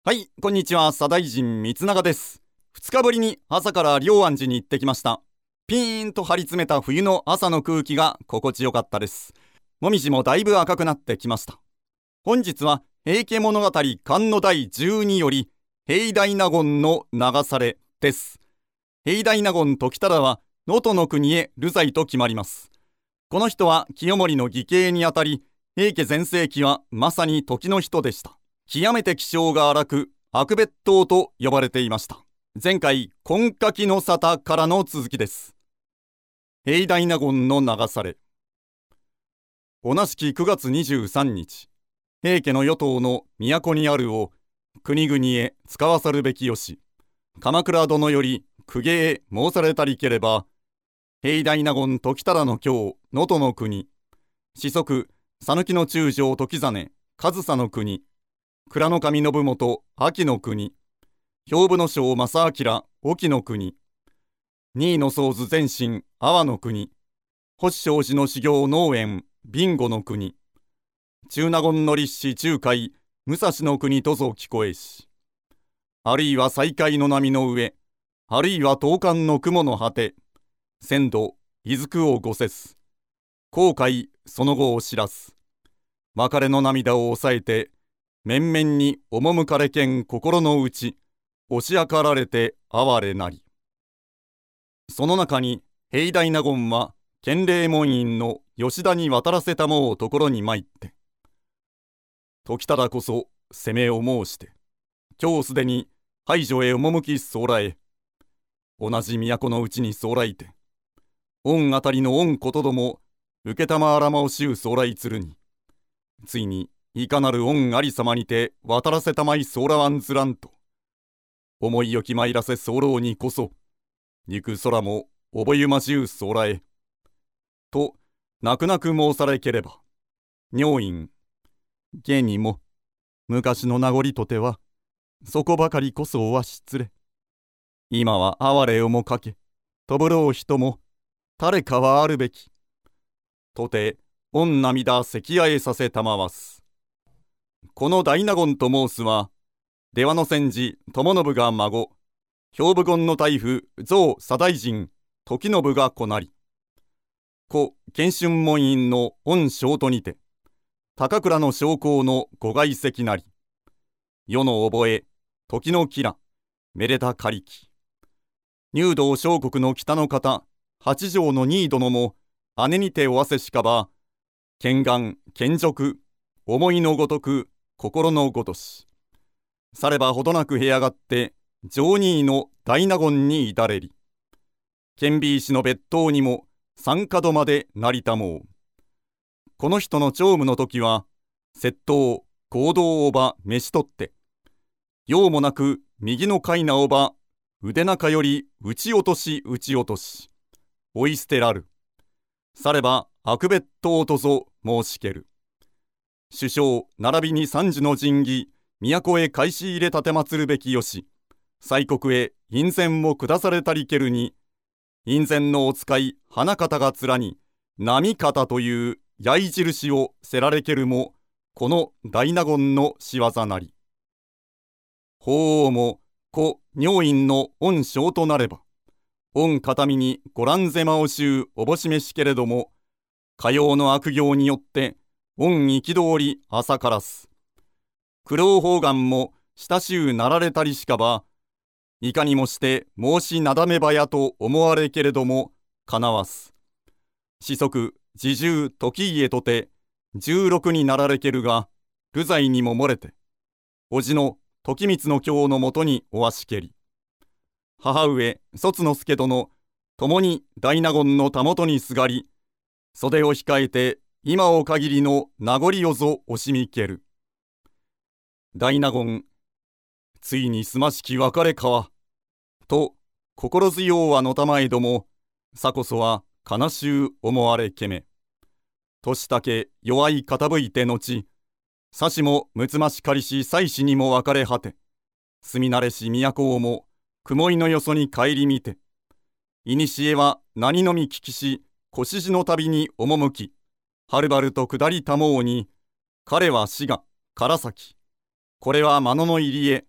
はい、こんにちは。左大臣光永です。2日ぶりに朝から龍安寺に行ってきました。ピーンと張り詰めた冬の朝の空気が心地よかったです。もみじもだいぶ赤くなってきました。本日は平家物語巻の第12より平大納言の流されです。平大納言時忠は能登の国へ流罪と決まります。この人は清盛の義兄にあたり、平家全盛期はまさに時の人でした。極めて気性が荒く悪別当と呼ばれていました。前回金柿の沙汰からの続きです。平大納言の流され。同じき9月23日、平家の与党の都にあるを国々へ使わさるべきよし、鎌倉殿より公家へ申されたりければ、平大納言時忠の京能登の国、子息讃岐の中将時実上総の国、蔵の神信元秋の国、兵部の将正明沖の国、二位の宗図前身阿波の国、星正寺の修行農園備後の国、中納言の立志中海武蔵の国とぞ聞こえし、あるいは西海の波の上、あるいは東海の雲の果て、仙度伊豆区を御節、後悔その後を知らす、別れの涙を抑えて面々に赴かれけん心の内、押し量られて哀れなり。その中に平大納言は建礼門院の吉田に渡らせたもうところに参って、時忠こそ攻めを申して、今日すでに排除へ赴き候え、同じ都のうちに候いて、御あたりの御ことども、承らまをしゅう候するに、ついにいかなる御ありさまにて渡らせたまい候わんずらんと、思いよき参らせ候にこそ、肉空も覚ゆましゅう候え、と泣く泣く申されければ、女院、現にも昔の名残とては、そこばかりこそは失礼。今は哀れをもかけ、とぶろう人も誰かはあるべき。とて、御涙関合えさせたまわす。この大納言と申すは、出羽の先治友信が孫、兵部権の大夫蔵左大臣時信が子なり、故建春門院の御正とにて、高倉の将校のご外籍なり、世の覚え、時の吉良、めでたかりき、入道小国の北の方、八条の二位殿も、姉にておわせしかば、剣眼、剣辱、思いのごとく、心のごとし。さればほどなくへ上がって、上二位の大納言に至れり。剣美石の別当にも、三角まで成りたもう。この人の長務の時は、窃盗、行動をば召し取って、用もなく右のかいなをば、腕中より撃ち落とし撃ち落とし、追い捨てらる。されば悪別当とぞ申しける。首相並びに三樹の神器、都へ返し入れ奉るべきよし、西国へ院宣を下されたりけるに、院宣のお使い花形が面に、波形という矢印をせられけるも、この大納言の仕業なり。法皇も故女院の御正となれば、御形見にご覧ぜまをしゅうおぼしめしけれども、かようの悪行によって、御憤り朝からす。苦労方眼も親しゅうなられたりしかば、いかにもして申しなだめばやと思われけれども、かなわす。子息、侍従、時家とて、16になられけるが、流罪にも漏れて、叔父の時光の京のもとにおわしけり。母上、卒之助殿、共に大納言のたもとにすがり、袖を控えて、今を限りの名残をぞ惜しみける。大納言、ついにすましき別れかわ。と、心強うはのたまえども、さこそは悲しゅう思われけめ。年竹弱い傾いて後、さしもむつましかりし妻子にも別れ果て、住み慣れし都をも、雲井のよそに顧みて、いにしえは何のみ聞きし、越路の旅に赴き、はるばると下りたもうに、彼は滋賀、唐崎、これは間野の入り江、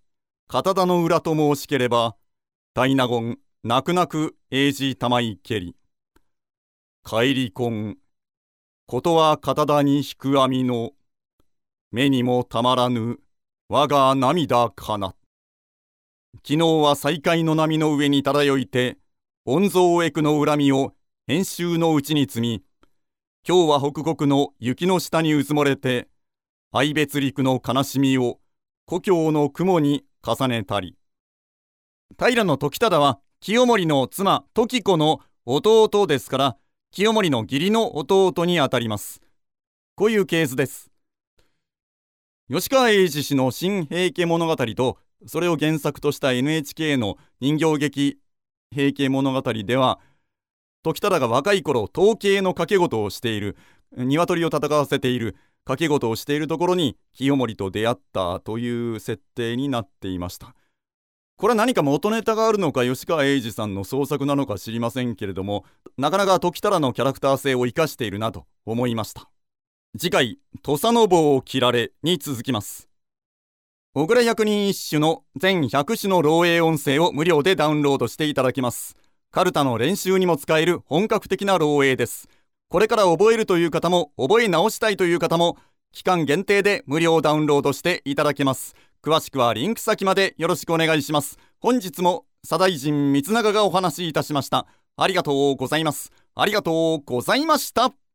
片田の裏と申しければ、大納言、泣く泣く英治玉井けり。帰り婚、ことは片田に引く網の、目にもたまらぬ、我が涙かな。昨日は再会の波の上に漂いて、御蔵エクの恨みを編集のうちに積み、今日は北国の雪の下にうずもれて、愛別陸の悲しみを故郷の雲に重ねたり。平時忠は清盛の妻時子の弟ですから、清盛の義理の弟にあたります。こういうケースです。吉川英治氏の新平家物語と、それを原作とした NHK の人形劇平家物語では、時忠が若い頃統計の掛け事をしている、鶏を戦わせている掛け事をしているところに清盛と出会ったという設定になっていました。これは何か元ネタがあるのか、吉川英治さんの創作なのか知りませんけれども、なかなか時忠のキャラクター性を生かしているなと思いました。次回、土佐の棒を切られに続きます。小倉百人一首の全100首の漏洩音声を無料でダウンロードしていただけます。カルタの練習にも使える本格的な漏洩です。これから覚えるという方も覚え直したいという方も期間限定で無料ダウンロードしていただけます。詳しくはリンク先までよろしくお願いします。本日も左大臣光永がお話しいたしました。ありがとうございます。ありがとうございました。